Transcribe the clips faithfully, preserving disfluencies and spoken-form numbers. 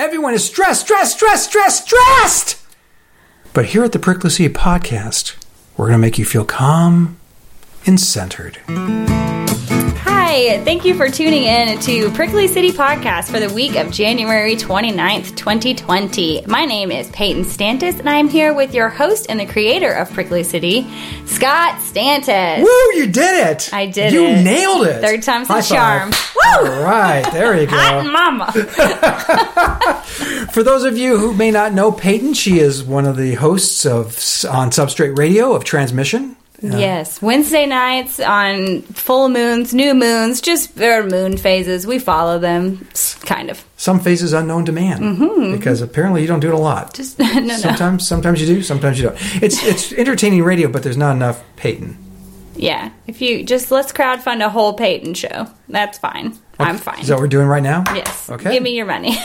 Everyone is stressed, stressed, stressed, stressed, stressed! But here at the Prickly City Podcast, we're going to make you feel calm and centered. Hi, thank you for tuning in to Prickly City Podcast for the week of January twenty-ninth, twenty twenty. My name is Peyton Stantis, and I'm here with your host and the creator of Prickly City, Scott Stantis. Woo, you did it! I did you it. You nailed it. Third time's the High charm. Five. Woo! All right, there you go. Hot mama. For those of you who may not know Peyton, she is one of the hosts of on Substrate Radio of Transmission. Uh, yes, Wednesday nights on full moons, new moons, just there are moon phases. We follow them, kind of. Some phases unknown to man, mm-hmm. because apparently you don't do it a lot. Just no, no. Sometimes, sometimes you do, sometimes you don't. It's it's entertaining radio, but there's not enough Peyton. Yeah, if you just let's crowdfund a whole Peyton show, that's fine. Okay. I'm fine. Is that what we're doing right now? Yes. Okay. Give me your money.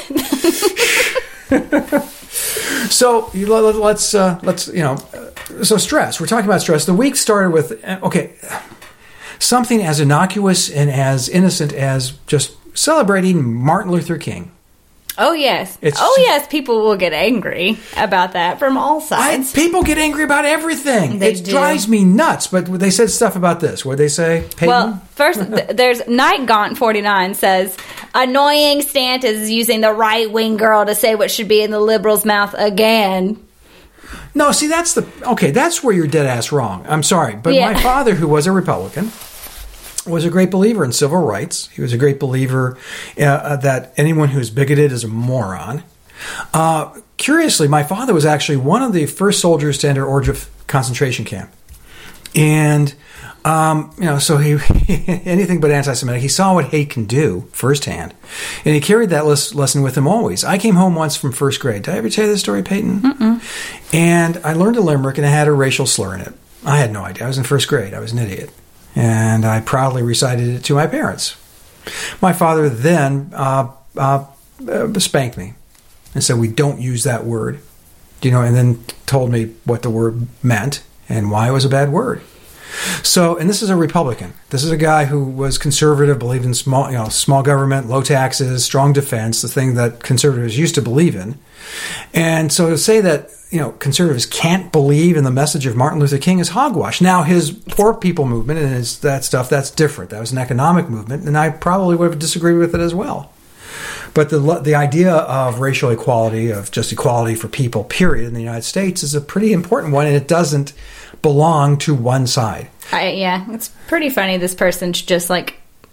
So let's uh, let's you know. So stress. We're talking about stress. The week started with okay, something as innocuous and as innocent as just celebrating Martin Luther King. Oh yes. It's oh yes. People will get angry about that from all sides. I, people get angry about everything. They it do. drives me nuts. But they said stuff about this. What did they say? Peyton? Well, first th- there's Night Gaunt forty-nine says annoying Stantis is using the right wing girl to say what should be in the liberal's mouth again. No, see, that's the... Okay, that's where you're dead-ass wrong. I'm sorry. But yeah. my father, who was a Republican, was a great believer in civil rights. He was a great believer uh, that anyone who's bigoted is a moron. Uh, curiously, my father was actually one of the first soldiers to enter Ohrid concentration camp. And... Um, you know, so he anything but anti-Semitic. He saw what hate can do firsthand, and he carried that les- lesson with him always. I came home once from first grade. Did I ever tell you this story, Peyton? Mm-mm. And I learned a limerick, and it had a racial slur in it. I had no idea. I was in first grade. I was an idiot, and I proudly recited it to my parents. My father then uh, uh, uh, spanked me and said, "We don't use that word," you know, and then told me what the word meant and why it was a bad word. So, and this is a Republican. This is a guy who was conservative, believed in small, you know, small government, low taxes, strong defense, the thing that conservatives used to believe in. And so to say that, you know, conservatives can't believe in the message of Martin Luther King is hogwash. Now, his Poor People movement and his, that stuff, that's different. That was an economic movement, and I probably would have disagreed with it as well. But the the idea of racial equality, of just equality for people, period, in the United States is a pretty important one, and it doesn't belong to one side. I, yeah, it's pretty funny. This person's just like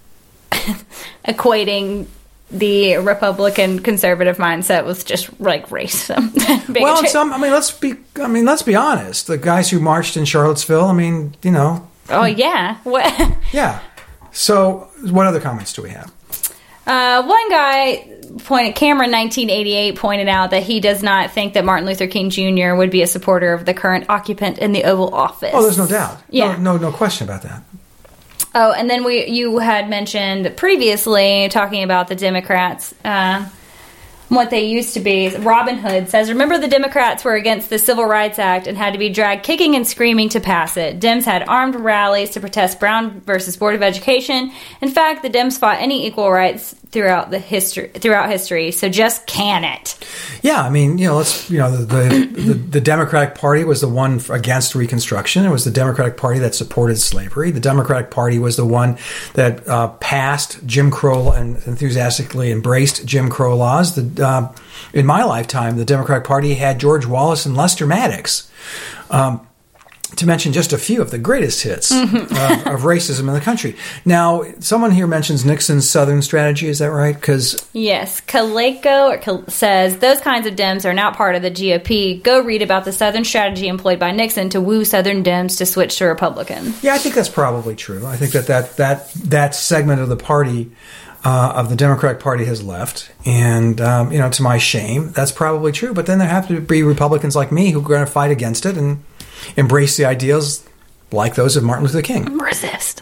equating the Republican conservative mindset with just like racism. Well, some. I mean, let's be. I mean, let's be honest. The guys who marched in Charlottesville. I mean, you know. Oh yeah. What? Yeah. So, what other comments do we have? Uh, one guy pointed, Cameron nineteen eighty-eight pointed out that he does not think that Martin Luther King Junior would be a supporter of the current occupant in the Oval Office. Oh, there's no doubt. Yeah. No, no, no question about that. Oh, and then we you had mentioned previously talking about the Democrats, uh, what they used to be. Robin Hood says, remember the Democrats were against the Civil Rights Act and had to be dragged kicking and screaming to pass it. Dems had armed rallies to protest Brown versus Board of Education. In fact, the Dems fought any equal rights throughout the history. Throughout history, so just can it? Yeah, I mean, you know, let's you know the the, the the Democratic Party was the one against Reconstruction. It was the Democratic Party that supported slavery. The Democratic Party was the one that uh, passed Jim Crow and enthusiastically embraced Jim Crow laws. The uh, in my lifetime, the Democratic Party had George Wallace and Lester Maddox. Um, to mention just a few of the greatest hits mm-hmm. of, of racism in the country. Now, someone here mentions Nixon's Southern strategy. Is that right? Because yes, Kaleko Kal- says those kinds of Dems are not part of the G O P. Go read about the Southern strategy employed by Nixon to woo Southern Dems to switch to Republican. Yeah, I think that's probably true. I think that that that, that segment of the party, uh, of the Democratic Party, has left, and um, you know, to my shame, that's probably true. But then there have to be Republicans like me who are going to fight against it and embrace the ideals like those of Martin Luther King. Resist.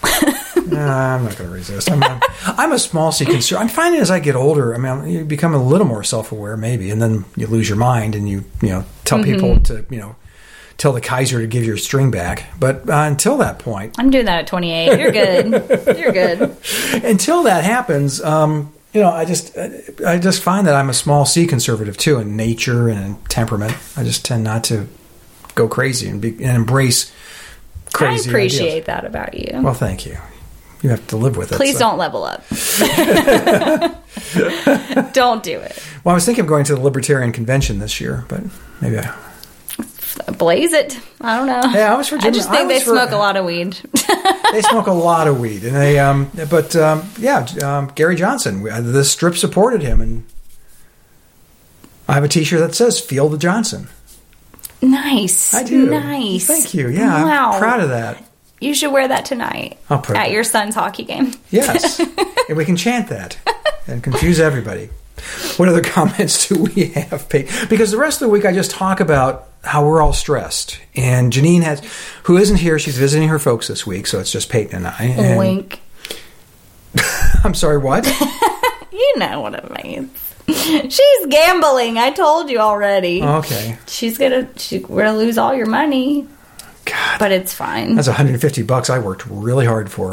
Nah, I'm not going to resist. I'm a, I'm a small C conservative. I'm finding as I get older, I mean, you become a little more self-aware, maybe, and then you lose your mind and you, you know, tell mm-hmm. people to, you know, tell the Kaiser to give your string back. But uh, until that point, I'm doing that at twenty-eight. You're good. You're good. Until that happens, um, You know, I just I just find that I'm a small C conservative too in nature and in temperament. I just tend not to go crazy and be and embrace crazy I appreciate ideas. that about you. Well, thank you. You have to live with it. Please so. don't level up. Don't do it. Well, I was thinking of going to the Libertarian Convention this year, but maybe I... Blaze it. I don't know. Yeah, I was for Jim, I just think I they for, smoke a lot of weed. They smoke a lot of weed, and they. Um, but um, yeah, um, Gary Johnson. The Strip supported him, and I have a T-shirt that says "Feel the Johnson." Nice. I do. Nice. Thank you. Yeah, wow. I'm proud of that. You should wear that tonight I'll put at it. your son's hockey game. Yes, and we can chant that and confuse everybody. What other comments do we have, Pete? Because the rest of the week I just talk about how we're all stressed. And Janine has, who isn't here, she's visiting her folks this week, so it's just Peyton and I. And Wink. I'm sorry, what? You know what it means. She's gambling. I told you already. Okay. She's gonna. She, we're gonna lose all your money. God, but it's fine. That's one hundred fifty bucks I worked really hard for.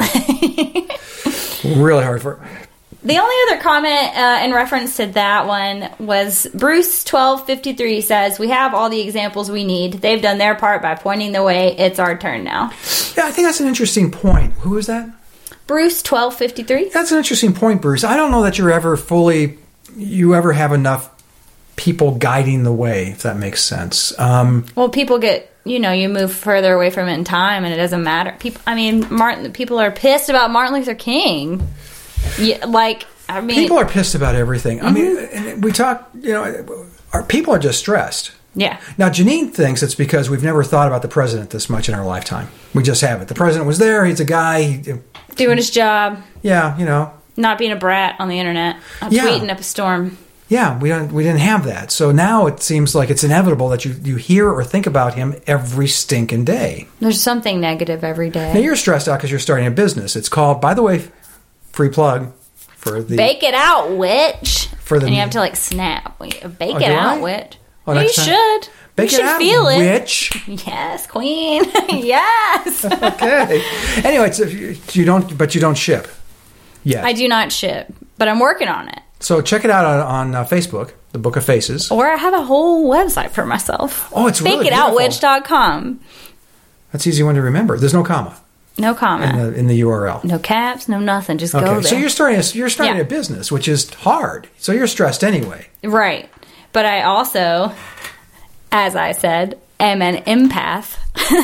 Really hard for. The only other comment uh, in reference to that one was Bruce twelve fifty-three says, we have all the examples we need. They've done their part by pointing the way. It's our turn now. Yeah, I think that's an interesting point. Who is that? Bruce twelve fifty-three. That's an interesting point, Bruce. I don't know that you're ever fully, you ever have enough people guiding the way, if that makes sense. Um, well, people get, you know, you move further away from it in time and it doesn't matter. People, I mean, Martin, people are pissed about Martin Luther King. Yeah, like, I mean... People are pissed about everything. Mm-hmm. I mean, and we talk, you know, our people are just stressed. Yeah. Now, Janine thinks it's because we've never thought about the president this much in our lifetime. We just haven't. The president was there. He's a guy. He, Doing his job. Yeah, you know. Not being a brat on the internet. I'm yeah. tweeting up a storm. Yeah, we don't. We didn't have that. So now it seems like it's inevitable that you, you hear or think about him every stinking day. There's something negative every day. Now, you're stressed out because you're starting a business. It's called, by the way... Free plug for the... Bake it out, witch. For the, and you have to, like, snap. Bake oh, it out, I? witch. Oh, you next time. should. Bake you it should out, feel it. witch. Yes, queen. Yes. Okay. Anyway, it's, you don't, but you don't ship yet. I do not ship, but I'm working on it. So check it out on, on uh, Facebook, The Book of Faces. Or I have a whole website for myself. Oh, it's really bake it out witch dot com. That's an easy one to remember. There's no comma. No comma. In the, in the U R L. No caps, no nothing. Just okay. go there. So you're starting a, you're starting yeah. a business, which is hard. So you're stressed anyway. Right. But I also, as I said, am an empath.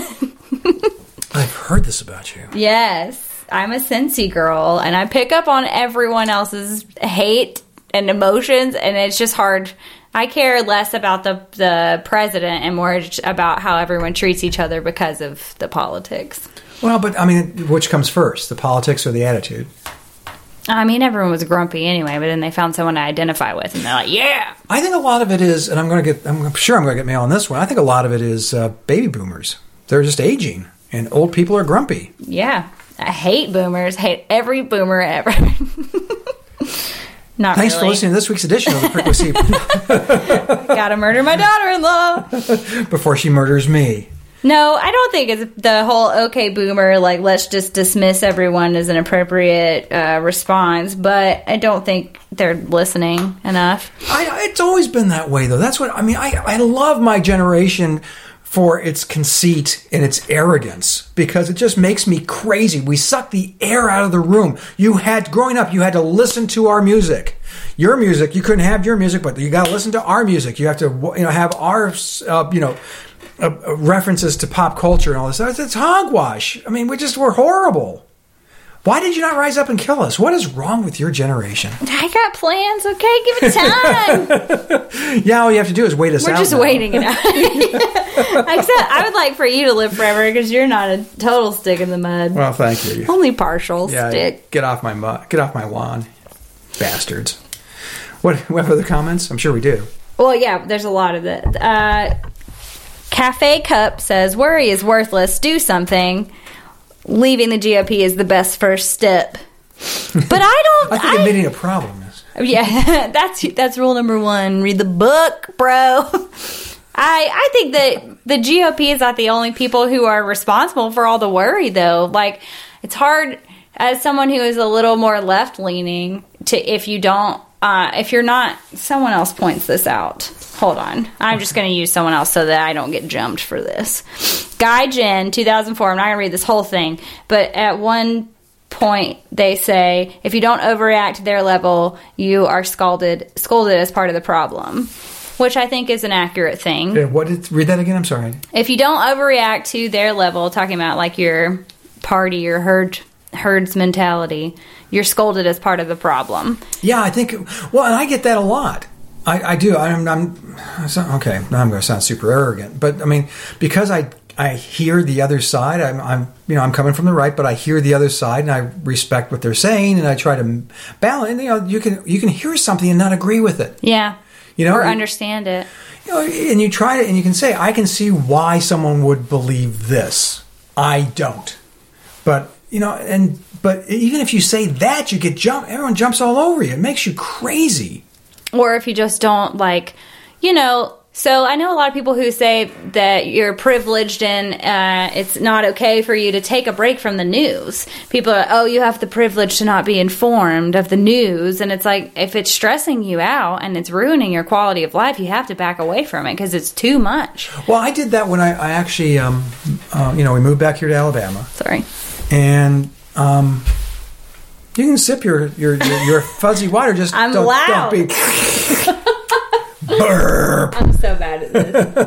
I've heard this about you. Yes. I'm a Cincy girl, and I pick up on everyone else's hate and emotions, and it's just hard. I care less about the the president and more about how everyone treats each other because of the politics. Well, but I mean, which comes first, the politics or the attitude? I mean, everyone was grumpy anyway, but then they found someone to identify with, and they're like, "Yeah." I think a lot of it is, and I'm going to get, I'm sure I'm going to get mail on this one. I think a lot of it is uh, baby boomers. They're just aging, and old people are grumpy. Yeah, I hate boomers. Hate every boomer ever. Not Thanks really. for listening to this week's edition of the Prickly Seed. Gotta murder my daughter-in-law before she murders me. No, I don't think it's the whole okay boomer, like let's just dismiss everyone as an appropriate uh, response, but I don't think they're listening enough. I, it's always been that way, though. That's what I mean. I, I love my generation for its conceit and its arrogance because it just makes me crazy. We suck the air out of the room. You had, growing up, you had to listen to our music. Your music, you couldn't have your music, but you got to listen to our music. You have to, you know, have our, uh, you know, uh, references to pop culture and all this. It's, it's hogwash. I mean, we just were horrible. Why did you not rise up and kill us? What is wrong with your generation? I got plans, okay? Give it time. Yeah, all you have to do is wait us We're out. We're just now. waiting it out. Except I would like for you to live forever because you're not a total stick in the mud. Well, thank you. Only partial yeah, stick. Get off my mu- get off my lawn, bastards. What, what other comments? I'm sure we do. Well, yeah, there's a lot of that. Uh, Cafe Cup says, worry is worthless. Do something. Leaving the G O P is the best first step. But I don't... I think I, admitting a problem is... Yeah, that's that's rule number one. Read the book, bro. I I think that the G O P is not the only people who are responsible for all the worry, though. Like, it's hard... As someone who is a little more left-leaning, to if you don't, uh, if you're not, someone else points this out. Hold on. I'm just going to use someone else so that I don't get jumped for this. Guy Jen, two thousand four. I'm not going to read this whole thing, but at one point they say, if you don't overreact to their level, you are scalded, scolded as part of the problem, which I think is an accurate thing. Yeah, what did, read that again? I'm sorry. If you don't overreact to their level, talking about like your party or herd herds mentality, you're scolded as part of the problem. Yeah, I think, well, and I get that a lot. I, I do. I'm, I'm okay. Now I'm going to sound super arrogant, but I mean, because I I hear the other side. I'm, I'm you know I'm coming from the right, but I hear the other side, and I respect what they're saying, and I try to balance. You know, you can you can hear something and not agree with it. Yeah, you know, or understand it. You know, and you try it, and you can say, I can see why someone would believe this. I don't, but you know, and but even if you say that, you get jump. Everyone jumps all over you. It makes you crazy. Or if you just don't, like, you know, so I know a lot of people who say that you're privileged and uh, it's not okay for you to take a break from the news. People are, oh, you have the privilege to not be informed of the news. And it's like, if it's stressing you out and it's ruining your quality of life, you have to back away from it because it's too much. Well, I did that when I, I actually, um, uh, you know, we moved back here to Alabama. Sorry. And... Um, you can sip your your, your, your fuzzy water. Just I'm don't, loud. Don't be burp. I'm so bad at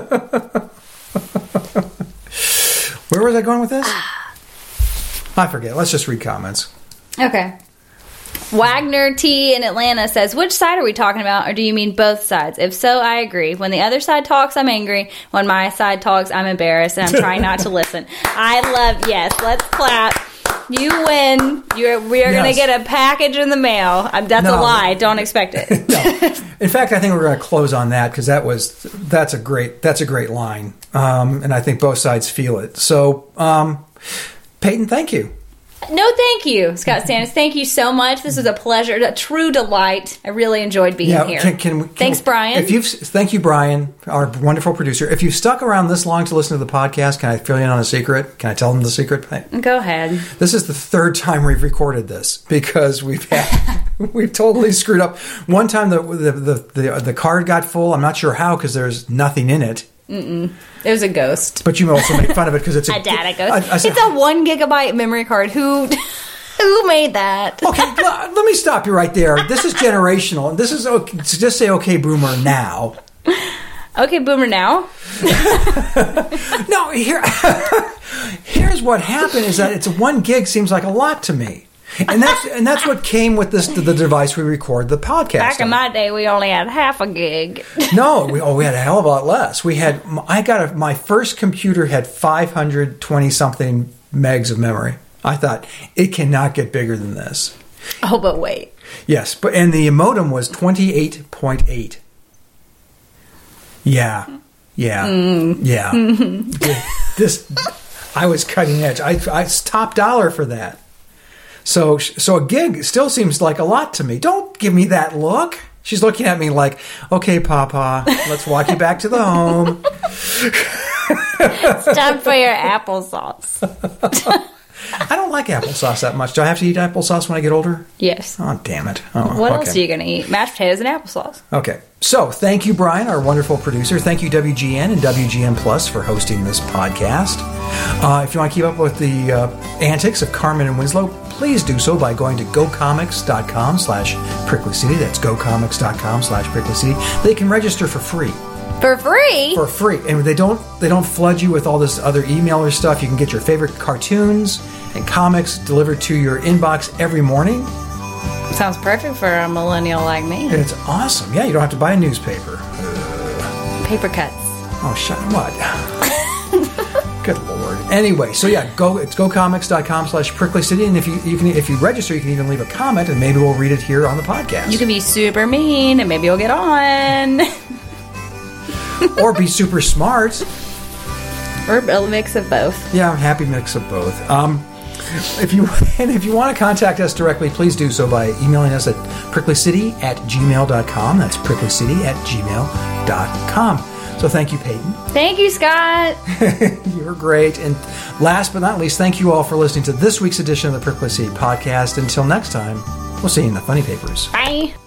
this. Where was I going with this? I forget. Let's just read comments. Okay. Wagner T in Atlanta says, which side are we talking about, or do you mean both sides? If so, I agree. When the other side talks, I'm angry. When my side talks, I'm embarrassed, and I'm trying not to listen. I love, yes, let's clap. You win. You're, we are yes. going to get a package in the mail. Um, that's no. a lie. Don't expect it. No. In fact, I think we're going to close on that because that was that's a great that's a great line, um, and I think both sides feel it. So, um, Peyton, thank you. No, thank you, Scott Stannis. Thank you so much. This was a pleasure, a true delight. I really enjoyed being yeah, here. Can, can, can, Thanks, Brian. If you've, thank you, Brian, our wonderful producer. If you've stuck around this long to listen to the podcast, can I fill you in on a secret? Can I tell them the secret? Go ahead. This is the third time we've recorded this because we've had, we've totally screwed up. One time the the, the the the card got full. I'm not sure how because there's nothing in it. Mm-mm. It was a ghost. But you also make fun of it because it's a, a data ghost. I, I said, it's a one gigabyte memory card. Who who made that? Okay, let me stop you right there. This is generational. This is okay, just say okay, boomer now. Okay, boomer now. No, here here's what happened is that it's a one gig seems like a lot to me. And that's and that's what came with this the device we record the podcast. Back in on. my day, we only had half a gig. No, we oh we had a hell of a lot less. We had I got a, my first computer had five hundred twenty something megs of memory. I thought it cannot get bigger than this. Oh, but wait. Yes, but and the modem was twenty-eight point eight. Yeah, yeah, mm. yeah. This I was cutting edge. I I top dollar for that. So, so a gig still seems like a lot to me. Don't give me that look. She's looking at me like, okay, Papa, let's walk you back to the home. It's time for your applesauce. I don't like applesauce that much. Do I have to eat applesauce when I get older? Yes. Oh, damn it. Oh, what okay. else are you going to eat? Mashed potatoes and applesauce. Okay. So, thank you, Brian, our wonderful producer. Thank you, W G N and W G N Plus for hosting this podcast. Uh, if you want to keep up with the uh, antics of Carmen and Winslow, please do so by going to gocomics.com slash prickly city. That's gocomics.com slash prickly city. They can register for free. For free? For free. And they don't they don't flood you with all this other emailer stuff. You can get your favorite cartoons and comics delivered to your inbox every morning. Sounds perfect for a millennial like me. And it's awesome. Yeah, you don't have to buy a newspaper. Uh, Paper cuts. Oh, shut what? Good Lord. Anyway, so yeah, go it's gocomics.com slash prickly city, and if you, you can if you register, you can even leave a comment, and maybe we'll read it here on the podcast. You can be super mean, and maybe you'll get on. Or be super smart. Or a mix of both. Yeah, happy mix of both. Um, if you and if you want to contact us directly, please do so by emailing us at pricklycity at gmail dot com. That's pricklycity at gmail dot com. So thank you, Peyton. Thank you, Scott. You're great. And last but not least, thank you all for listening to this week's edition of the Prickly City Podcast. Until next time, We'll see you in the funny papers. Bye.